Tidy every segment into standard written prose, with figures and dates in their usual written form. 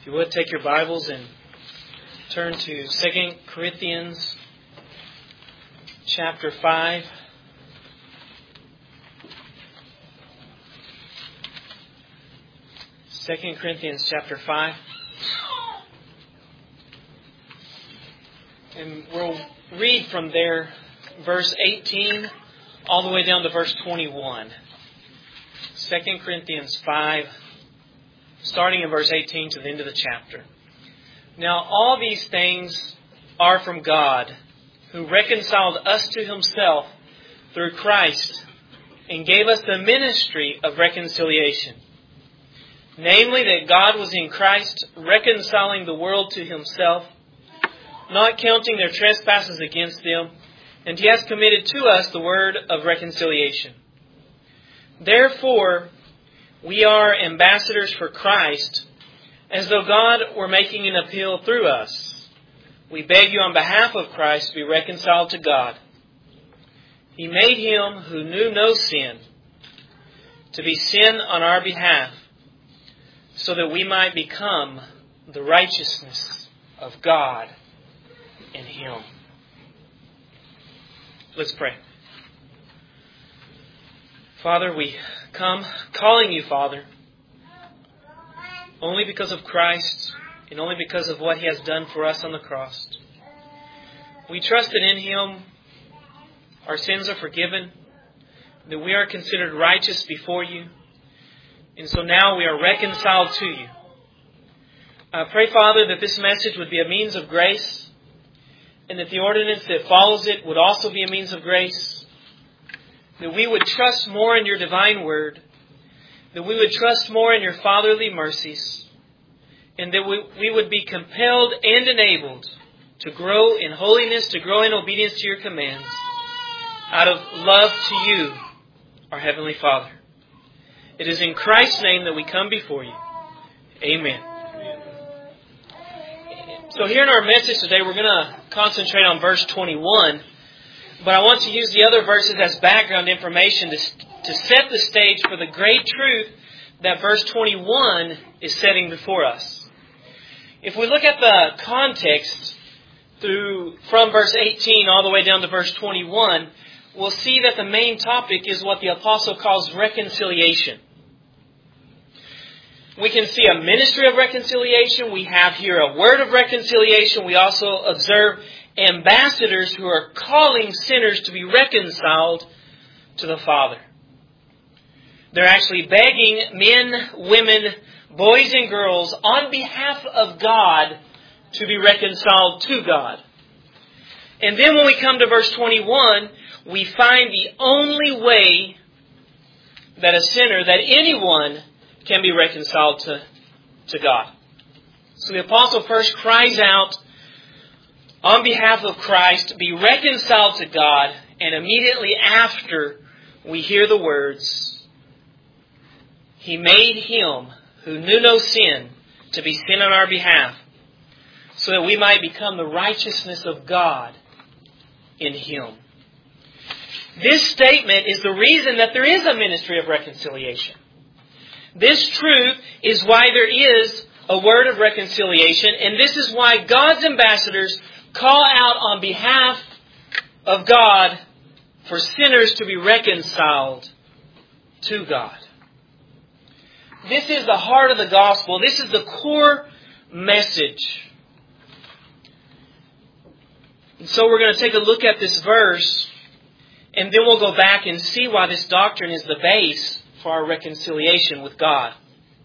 If you would, take your Bibles and turn to 2 Corinthians chapter 5. Second Corinthians chapter 5. And we'll read from there verse 18 all the way down to verse 21. 2 Corinthians 5, starting in verse 18 to the end of the chapter. Now all these things are from God, who reconciled us to Himself through Christ and gave us the ministry of reconciliation. Namely, that God was in Christ reconciling the world to Himself, not counting their trespasses against them, and He has committed to us the word of reconciliation. Therefore, we are ambassadors for Christ, as though God were making an appeal through us. We beg you on behalf of Christ to be reconciled to God. He made Him who knew no sin to be sin on our behalf, so that we might become the righteousness of God in Him. Let's pray. Father, we come calling you, Father, only because of Christ and only because of what He has done for us on the cross. We trust that in Him our sins are forgiven, that we are considered righteous before you, and so now we are reconciled to you. I pray, Father, that this message would be a means of grace, and that the ordinance that follows it would also be a means of grace. That we would trust more in your divine word. That we would trust more in your fatherly mercies. And that we would be compelled and enabled to grow in holiness, to grow in obedience to your commands, out of love to you, our Heavenly Father. It is in Christ's name that we come before you. Amen. So here in our message today, we're going to concentrate on verse 21. But I want to use the other verses as background information to set the stage for the great truth that verse 21 is setting before us. If we look at the context from verse 18 all the way down to verse 21, we'll see that the main topic is what the apostle calls reconciliation. We can see a ministry of reconciliation. We have here a word of reconciliation. We also observe ambassadors who are calling sinners to be reconciled to the Father. They're actually begging men, women, boys and girls on behalf of God to be reconciled to God. And then when we come to verse 21, we find the only way that a sinner, that anyone can be reconciled to God. So the apostle first cries out on behalf of Christ, be reconciled to God, and immediately after we hear the words, He made Him who knew no sin to be sin on our behalf, so that we might become the righteousness of God in Him. This statement is the reason that there is a ministry of reconciliation. This truth is why there is a word of reconciliation, and this is why God's ambassadors call out on behalf of God for sinners to be reconciled to God. This is the heart of the gospel. This is the core message. And so we're going to take a look at this verse, and then we'll go back and see why this doctrine is the base for our reconciliation with God.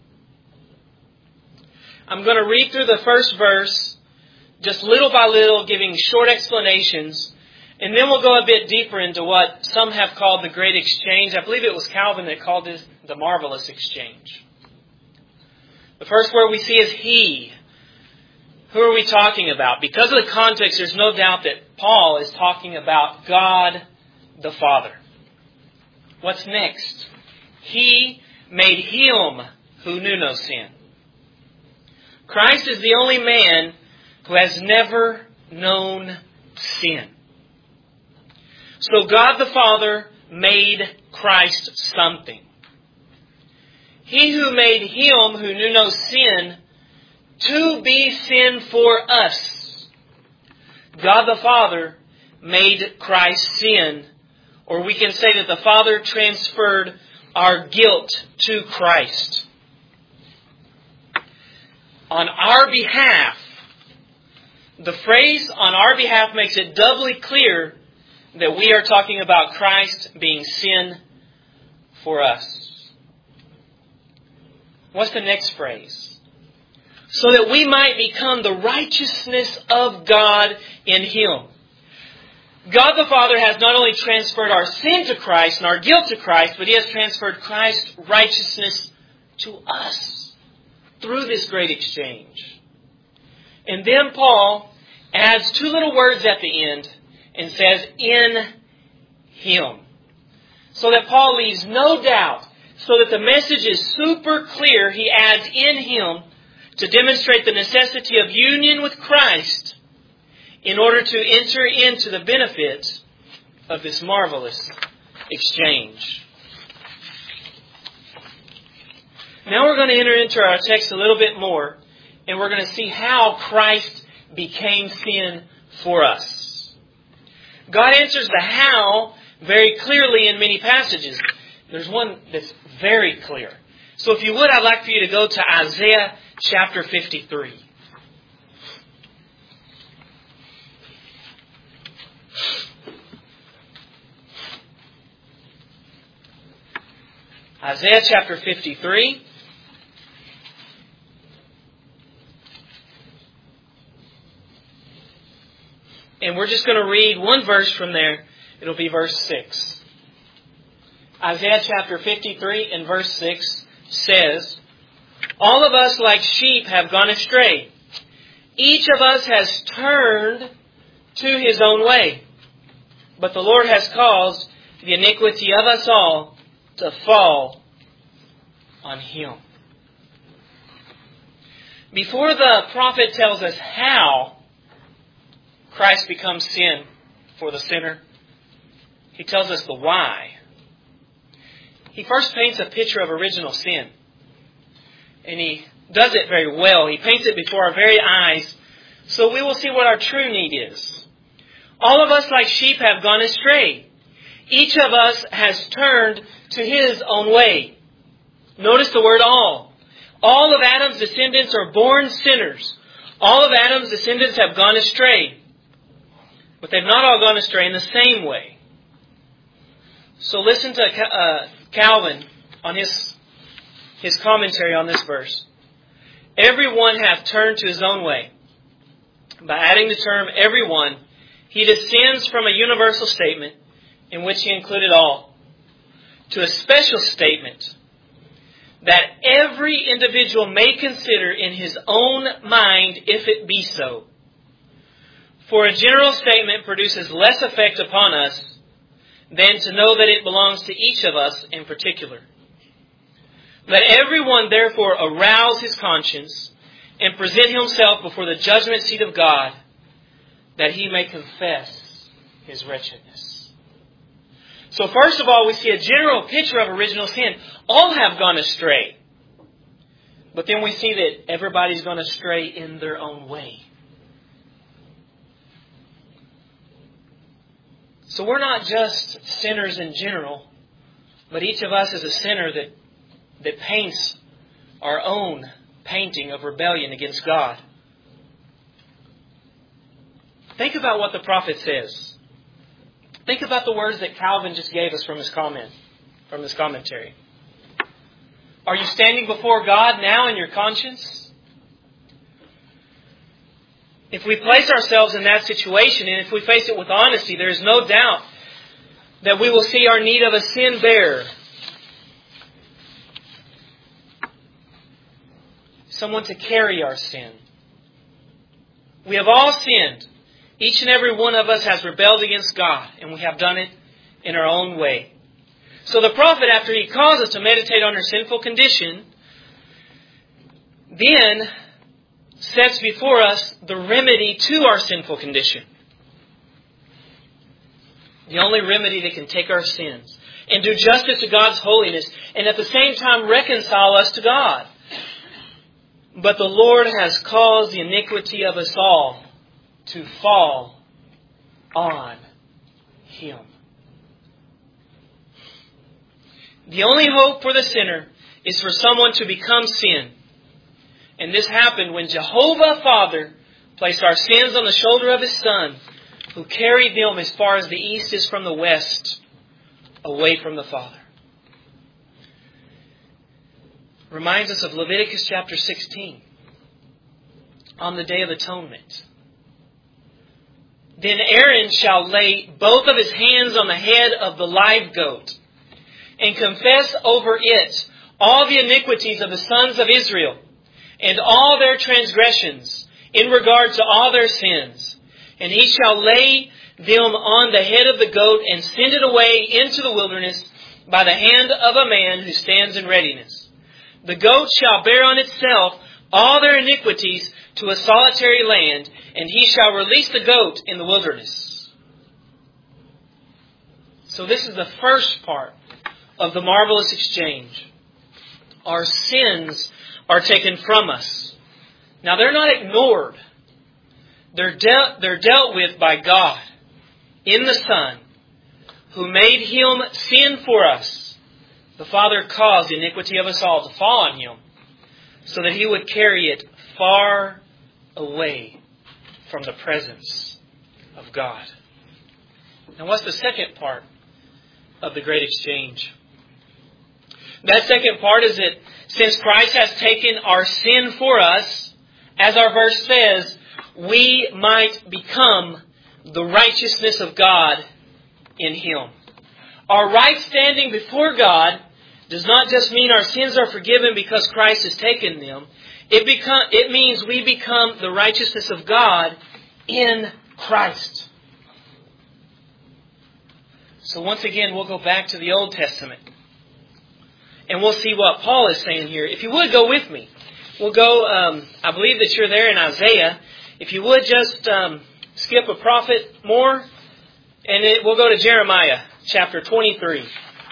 I'm going to read through the first verse, just little by little, giving short explanations. And then we'll go a bit deeper into what some have called the Great Exchange. I believe it was Calvin that called this the Marvelous Exchange. The first word we see is He. Who are we talking about? Because of the context, there's no doubt that Paul is talking about God the Father. What's next? He made Him who knew no sin. Christ is the only man who has never known sin. So God the Father made Christ something. He who made Him who knew no sin to be sin for us. God the Father made Christ sin, or we can say that the Father transferred our guilt to Christ. On our behalf, the phrase "on our behalf" makes it doubly clear that we are talking about Christ being sin for us. What's the next phrase? So that we might become the righteousness of God in Him. God the Father has not only transferred our sin to Christ and our guilt to Christ, but He has transferred Christ's righteousness to us through this great exchange. And then Paul adds two little words at the end and says, "in Him." So that Paul leaves no doubt, so that the message is super clear, he adds "in Him" to demonstrate the necessity of union with Christ in order to enter into the benefits of this marvelous exchange. Now we're going to enter into our text a little bit more, and we're going to see how Christ became sin for us. God answers the how very clearly in many passages. There's one that's very clear. So if you would, I'd like for you to go to Isaiah chapter 53. Isaiah chapter 53. And we're just going to read one verse from there. It'll be verse 6. Isaiah chapter 53 and verse 6 says, "All of us like sheep have gone astray. Each of us has turned to his own way. But the Lord has caused the iniquity of us all to fall on Him." Before the prophet tells us how Christ becomes sin for the sinner, he tells us the why. He first paints a picture of original sin. And he does it very well. He paints it before our very eyes, so we will see what our true need is. All of us like sheep have gone astray. Each of us has turned to his own way. Notice the word all. All of Adam's descendants are born sinners. All of Adam's descendants have gone astray. But they've not all gone astray in the same way. So listen to Calvin on his commentary on this verse. "Everyone hath turned to his own way." By adding the term "everyone," he descends from a universal statement in which he included all to a special statement that every individual may consider in his own mind if it be so. For a general statement produces less effect upon us than to know that it belongs to each of us in particular. Let everyone therefore arouse his conscience and present himself before the judgment seat of God, that he may confess his wretchedness. So first of all, we see a general picture of original sin. All have gone astray. But then we see that everybody's gone astray in their own way. So we're not just sinners in general, but each of us is a sinner that paints our own painting of rebellion against God. Think about what the prophet says. Think about the words that Calvin just gave us from his commentary. Are you standing before God now in your conscience? If we place ourselves in that situation, and if we face it with honesty, there is no doubt that we will see our need of a sin bearer. Someone to carry our sin. We have all sinned. Each and every one of us has rebelled against God, and we have done it in our own way. So the prophet, after he calls us to meditate on our sinful condition, then sets before us the remedy to our sinful condition. The only remedy that can take our sins and do justice to God's holiness and at the same time reconcile us to God. But the Lord has caused the iniquity of us all to fall on Him. The only hope for the sinner is for someone to become sin. And this happened when Jehovah Father placed our sins on the shoulder of His Son, who carried them as far as the east is from the west, away from the Father. Reminds us of Leviticus chapter 16, on the Day of Atonement. Then Aaron shall lay both of his hands on the head of the live goat, and confess over it all the iniquities of the sons of Israel, and all their transgressions in regard to all their sins. And he shall lay them on the head of the goat and send it away into the wilderness by the hand of a man who stands in readiness. The goat shall bear on itself all their iniquities to a solitary land, and he shall release the goat in the wilderness. So this is the first part of the marvelous exchange. Our sins are taken from us. Now they're not ignored. They're dealt with by God in the Son, who made Him sin for us. The Father caused the iniquity of us all to fall on Him, so that He would carry it far away from the presence of God. Now what's the second part of the great exchange? That second part is that since Christ has taken our sin for us, as our verse says, we might become the righteousness of God in Him. Our right standing before God does not just mean our sins are forgiven because Christ has taken them. It means we become the righteousness of God in Christ. So once again, we'll go back to the Old Testament. And we'll see what Paul is saying here. If you would, go with me. We'll go, I believe that you're there in Isaiah. If you would just skip a prophet more, and we'll go to Jeremiah chapter 23.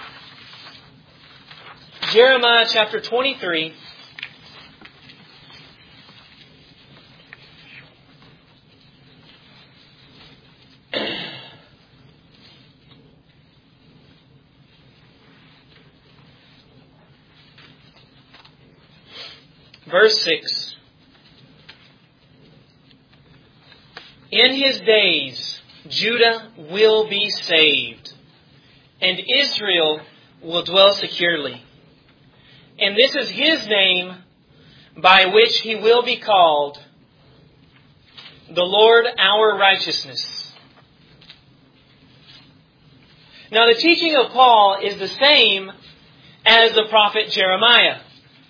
Jeremiah chapter 23. Verse 6. In His days, Judah will be saved, and Israel will dwell securely. And this is His name by which He will be called, the Lord our righteousness. Now the teaching of Paul is the same as the prophet Jeremiah.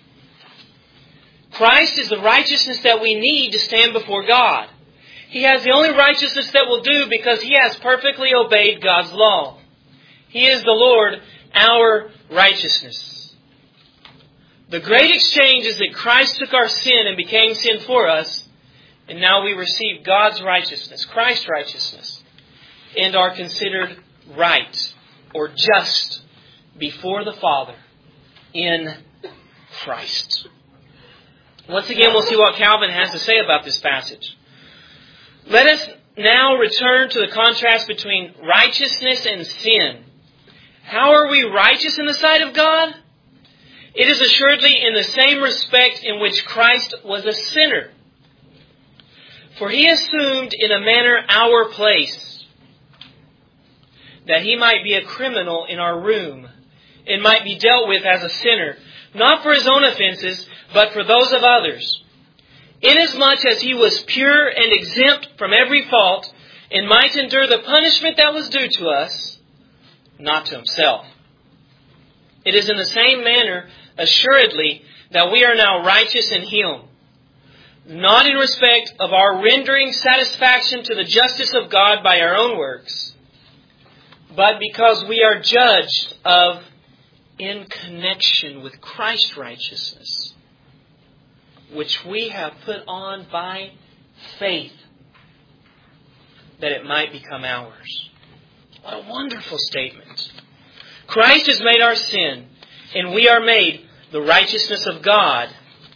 Christ is the righteousness that we need to stand before God. He has the only righteousness that will do because He has perfectly obeyed God's law. He is the Lord, our righteousness. The great exchange is that Christ took our sin and became sin for us, and now we receive God's righteousness, Christ's righteousness, and are considered right or just before the Father in Christ. Once again, we'll see what Calvin has to say about this passage. Let us now return to the contrast between righteousness and sin. How are we righteous in the sight of God? It is assuredly in the same respect in which Christ was a sinner. For He assumed in a manner our place, that He might be a criminal in our room, and might be dealt with as a sinner, not for His own offenses, but for those of others. Inasmuch as He was pure and exempt from every fault, and might endure the punishment that was due to us, not to Himself. It is in the same manner, assuredly, that we are now righteous in Him, not in respect of our rendering satisfaction to the justice of God by our own works, but because we are judged of in connection with Christ's righteousness, which we have put on by faith, that it might become ours. What a wonderful statement. Christ has made our sin, and we are made the righteousness of God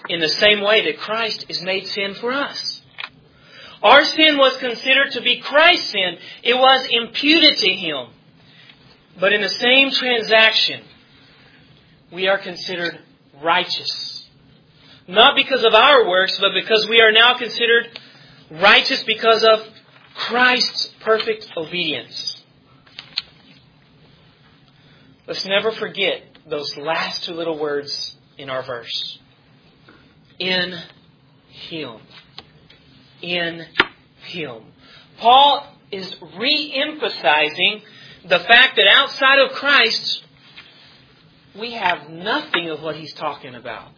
in the same way that Christ is made sin for us. Our sin was considered to be Christ's sin. It was imputed to Him. But in the same transaction, we are considered righteous. Not because of our works, but because we are now considered righteous because of Christ's perfect obedience. Let's never forget those last two little words in our verse. In Him. In Him. Paul is re-emphasizing the fact that outside of Christ, we have nothing of what he's talking about.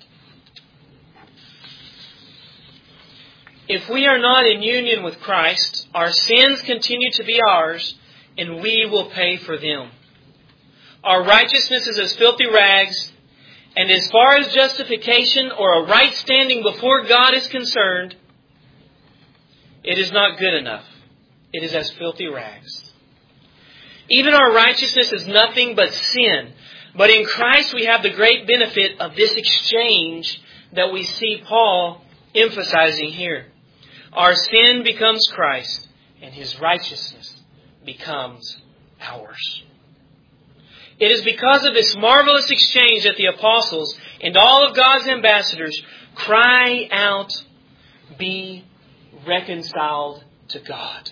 If we are not in union with Christ, our sins continue to be ours, and we will pay for them. Our righteousness is as filthy rags, and as far as justification or a right standing before God is concerned, it is not good enough. It is as filthy rags. Even our righteousness is nothing but sin. But in Christ we have the great benefit of this exchange that we see Paul emphasizing here. Our sin becomes Christ, and His righteousness becomes ours. It is because of this marvelous exchange that the apostles and all of God's ambassadors cry out, "Be reconciled to God."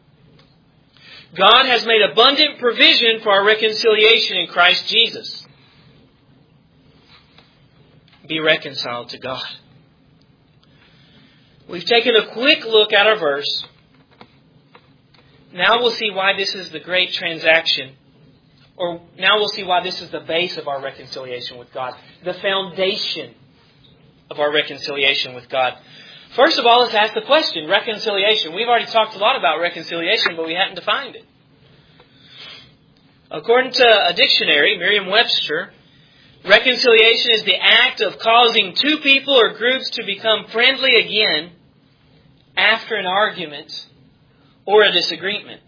God has made abundant provision for our reconciliation in Christ Jesus. Be reconciled to God. We've taken a quick look at our verse. Now we'll see why this is the great transaction. Or now we'll see why this is the base of our reconciliation with God. The foundation of our reconciliation with God. First of all, let's ask the question, reconciliation. We've already talked a lot about reconciliation, but we hadn't defined it. According to a dictionary, Merriam-Webster, reconciliation is the act of causing two people or groups to become friendly again after an argument or a disagreement.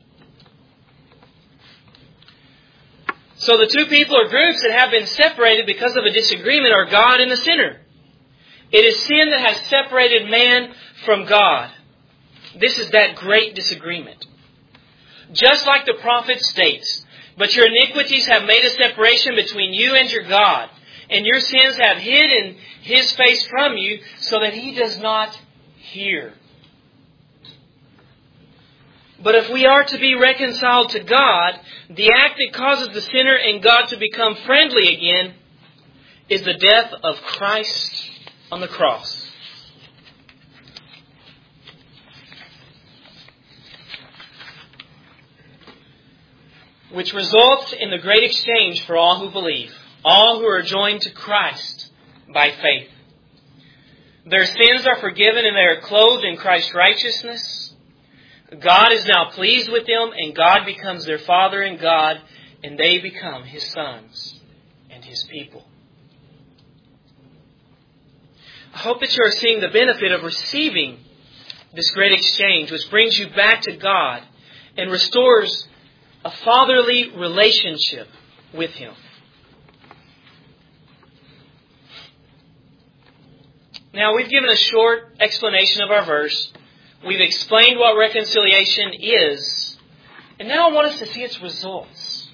So the two people or groups that have been separated because of a disagreement are God and the sinner. It is sin that has separated man from God. This is that great disagreement. Just like the prophet states, "But your iniquities have made a separation between you and your God, and your sins have hidden His face from you so that He does not hear." But if we are to be reconciled to God, the act that causes the sinner and God to become friendly again is the death of Christ on the cross. Which results in the great exchange for all who believe, all who are joined to Christ by faith. Their sins are forgiven and they are clothed in Christ's righteousness. God is now pleased with them, and God becomes their Father and God, and they become His sons and His people. I hope that you are seeing the benefit of receiving this great exchange, which brings you back to God and restores a fatherly relationship with Him. Now, we've given a short explanation of our verse. We've explained what reconciliation is. And now I want us to see its results.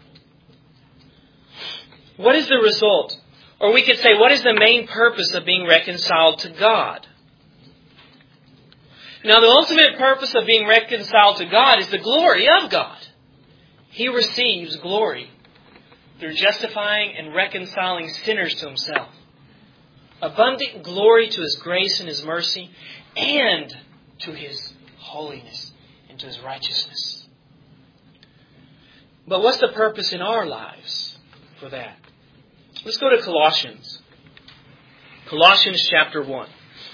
What is the result? Or we could say, what is the main purpose of being reconciled to God? Now, the ultimate purpose of being reconciled to God is the glory of God. He receives glory through justifying and reconciling sinners to Himself. Abundant glory to His grace and His mercy, and to His holiness and to His righteousness. But what's the purpose in our lives for that? Let's go to Colossians. Colossians chapter 1.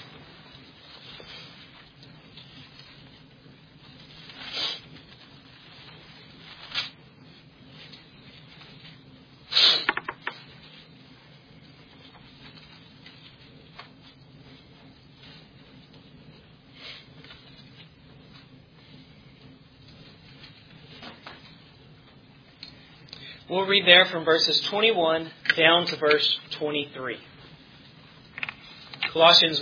We'll read there from verses 21 down to verse 23. Colossians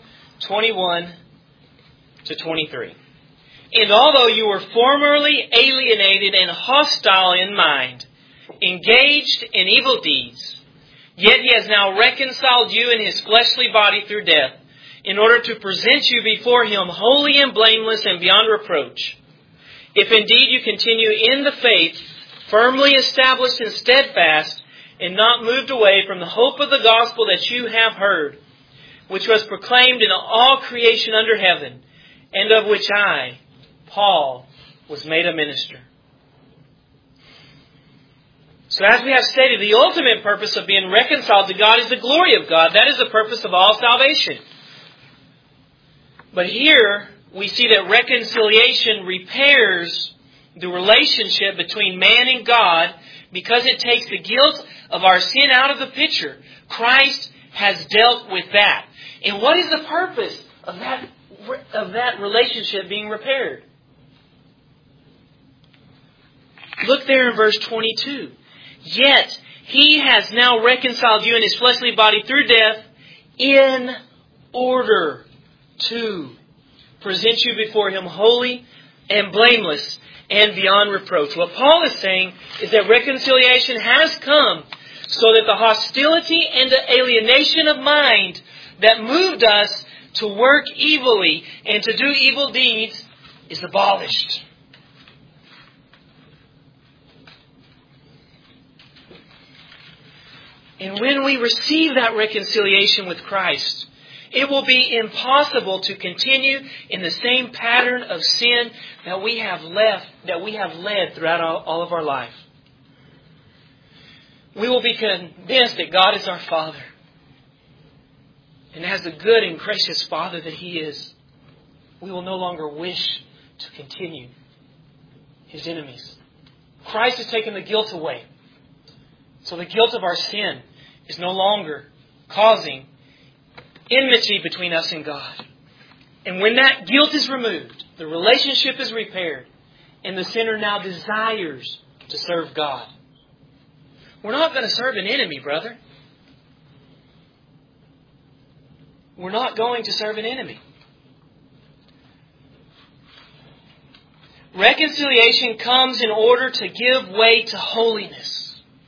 1:21-23. And although you were formerly alienated and hostile in mind, engaged in evil deeds, yet He has now reconciled you in His fleshly body through death, in order to present you before Him holy and blameless and beyond reproach. If indeed you continue in the faith, firmly established and steadfast, and not moved away from the hope of the gospel that you have heard, which was proclaimed in all creation under heaven, and of which I, Paul, was made a minister. So as we have stated, the ultimate purpose of being reconciled to God is the glory of God. That is the purpose of all salvation. But here we see that reconciliation repairs the relationship between man and God because it takes the guilt of our sin out of the picture. Christ has dealt with that. And what is the purpose of that relationship being repaired? Look there in verse 22. Yet He has now reconciled you in His fleshly body through death in order to present you before Him holy and blameless and beyond reproach. What Paul is saying is that reconciliation has come so that the hostility and the alienation of mind that moved us to work evilly and to do evil deeds is abolished. And when we receive that reconciliation with Christ, it will be impossible to continue in the same pattern of sin that we have led throughout all of our life. We will be convinced that God is our Father. And as the good and gracious Father that He is, we will no longer wish to continue His enemies. Christ has taken the guilt away. So the guilt of our sin is no longer causing enmity between us and God. And when that guilt is removed, the relationship is repaired, and the sinner now desires to serve God. We're not going to serve an enemy, brother. We're not going to serve an enemy. Reconciliation comes in order to give way to holiness.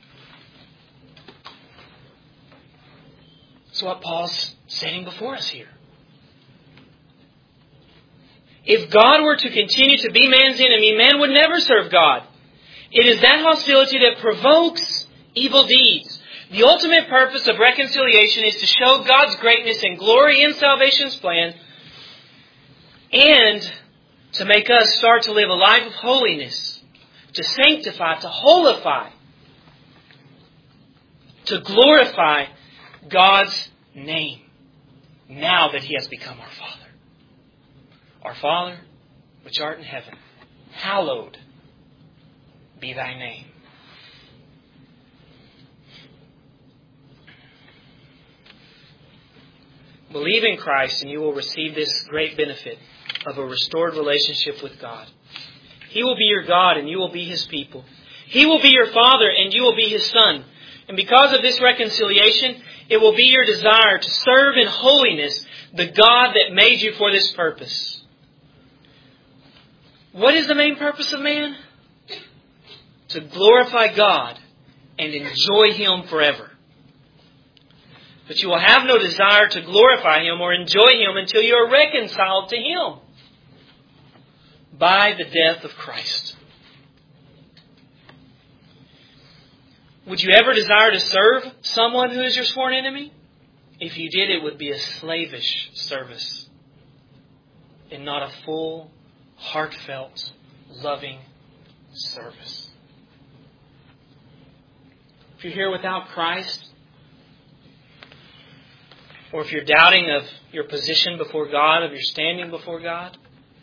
That's what Paul's setting before us here. If God were to continue to be man's enemy, man would never serve God. It is that hostility that provokes evil deeds. The ultimate purpose of reconciliation is to show God's greatness and glory in salvation's plan and to make us start to live a life of holiness, to sanctify, to holify, to glorify God's name now that He has become our Father. Our Father, which art in heaven, hallowed be Thy name. Believe in Christ and you will receive this great benefit of a restored relationship with God. He will be your God and you will be His people. He will be your Father and you will be His Son. And because of this reconciliation, it will be your desire to serve in holiness the God that made you for this purpose. What is the main purpose of man? To glorify God and enjoy Him forever. But you will have no desire to glorify Him or enjoy Him until you are reconciled to Him by the death of Christ. Would you ever desire to serve someone who is your sworn enemy? If you did, it would be a slavish service and not a full, heartfelt, loving service. If you're here without Christ, or if you're doubting of your position before God, of your standing before God,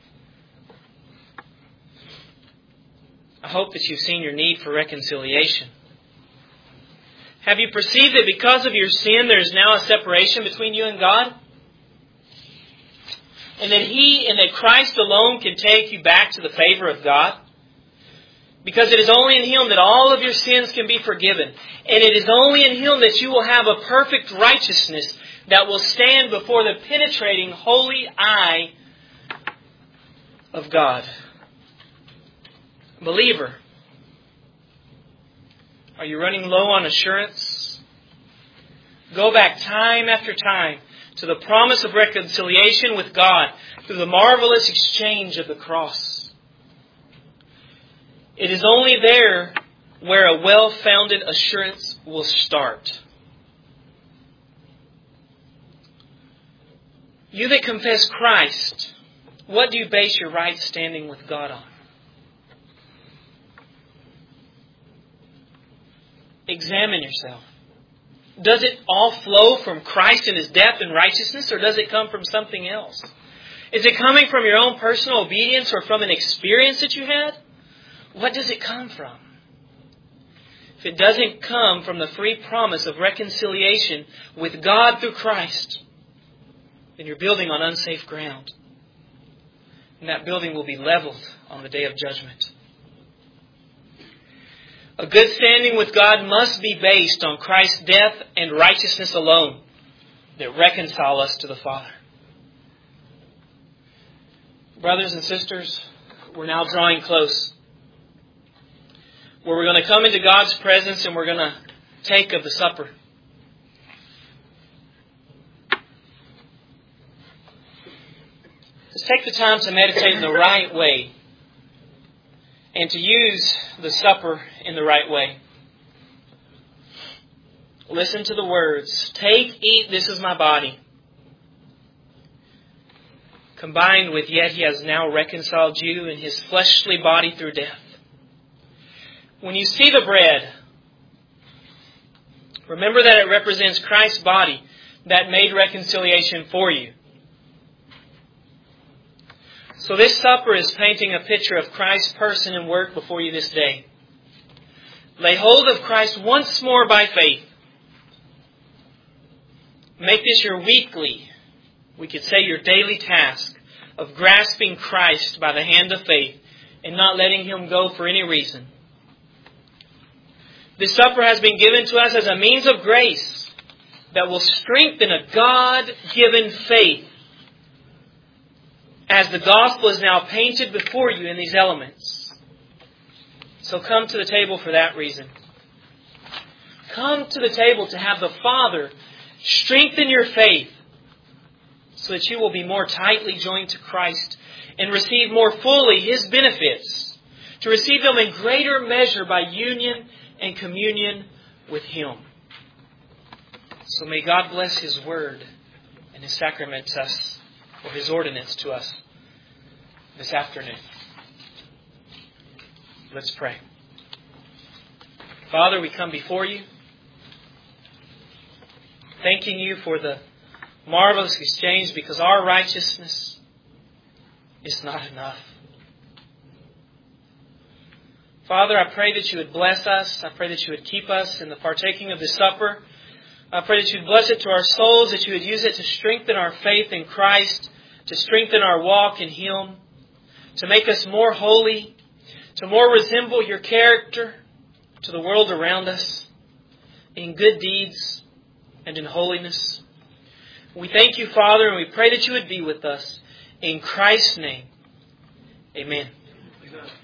I hope that you've seen your need for reconciliation. Have you perceived that because of your sin, there is now a separation between you and God? And that Christ alone can take you back to the favor of God? Because it is only in Him that all of your sins can be forgiven. And it is only in Him that you will have a perfect righteousness that will stand before the penetrating, holy eye of God. Believer, are you running low on assurance? Go back time after time to the promise of reconciliation with God through the marvelous exchange of the cross. It is only there where a well-founded assurance will start. You that confess Christ, what do you base your right standing with God on? Examine yourself. Does it all flow from Christ and His death and righteousness, or does it come from something else? Is it coming from your own personal obedience or from an experience that you had? What does it come from? If it doesn't come from the free promise of reconciliation with God through Christ, then you're building on unsafe ground. And that building will be leveled on the day of judgment. A good standing with God must be based on Christ's death and righteousness alone that reconcile us to the Father. Brothers and sisters, we're now drawing close, where we're going to come into God's presence and we're going to take of the supper. Let's take the time to meditate in the right way and to use the supper in the right way. Listen to the words, "Take, eat, this is my body." Combined with, "Yet He has now reconciled you in His fleshly body through death." When you see the bread, remember that it represents Christ's body that made reconciliation for you. So this supper is painting a picture of Christ's person and work before you this day. Lay hold of Christ once more by faith. Make this your weekly, we could say your daily task of grasping Christ by the hand of faith and not letting Him go for any reason. This supper has been given to us as a means of grace that will strengthen a God-given faith as the gospel is now painted before you in these elements. So come to the table for that reason. Come to the table to have the Father strengthen your faith so that you will be more tightly joined to Christ and receive more fully His benefits, to receive them in greater measure by union and communion with Him. So may God bless His Word and His sacrament to us, or His ordinance to us this afternoon. Let's pray. Father, we come before You, thanking You for the marvelous exchange, because our righteousness is not enough. Father, I pray that You would bless us. I pray that You would keep us in the partaking of this supper. I pray that You would bless it to our souls, that You would use it to strengthen our faith in Christ, to strengthen our walk in Him, to make us more holy, to more resemble Your character to the world around us, in good deeds and in holiness. We thank You, Father, and we pray that You would be with us. In Christ's name, amen.